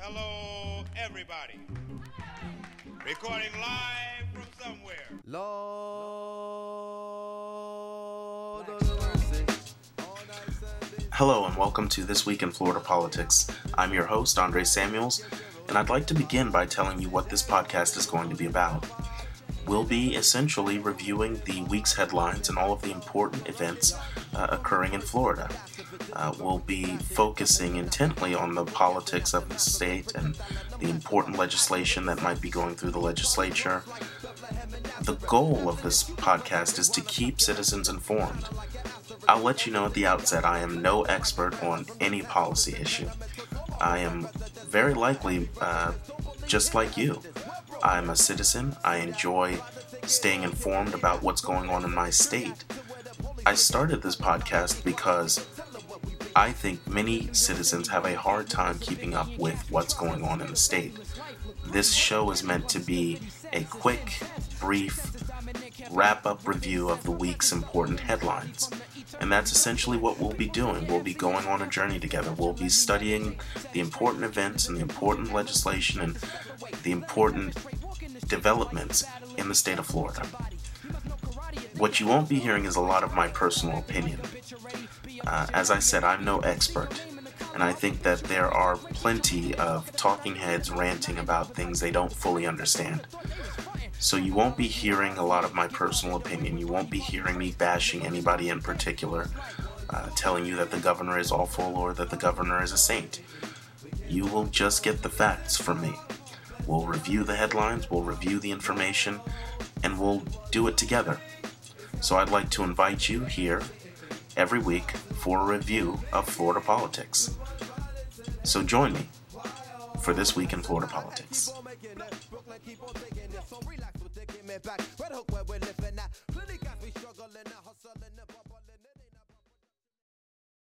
Hello, everybody. Recording live from somewhere. Lord. Hello and welcome to This Week in Florida Politics. I'm your host, Andre Samuels, and I'd like to begin by telling you what this podcast is going to be about. We'll be essentially reviewing the week's headlines and all of the important events occurring in Florida. We'll be focusing intently on the politics of the state and the important legislation that might be going through the legislature. The goal of this podcast is to keep citizens informed. I'll let you know at the outset, I am no expert on any policy issue. I am very likely just like you. I'm a citizen. I enjoy staying informed about what's going on in my state. I started this podcast because I think many citizens have a hard time keeping up with what's going on in the state. This show is meant to be a quick, brief, wrap-up review of the week's important headlines. And that's essentially what we'll be doing. We'll be going on a journey together. We'll be studying the important events and the important legislation and the important developments in the state of Florida. What you won't be hearing is a lot of my personal opinion. As I said, I'm no expert, and I think that there are plenty of talking heads ranting about things they don't fully understand. So you won't be hearing a lot of my personal opinion. You won't be hearing me bashing anybody in particular, telling you that the governor is awful or that the governor is a saint. You will just get the facts from me. We'll review the headlines, we'll review the information, and we'll do it together. So I'd like to invite you here every week for a review of Florida politics. So join me for This Week in Florida Politics. Red hook where we're living at. Plenty guys be struggling, hustling.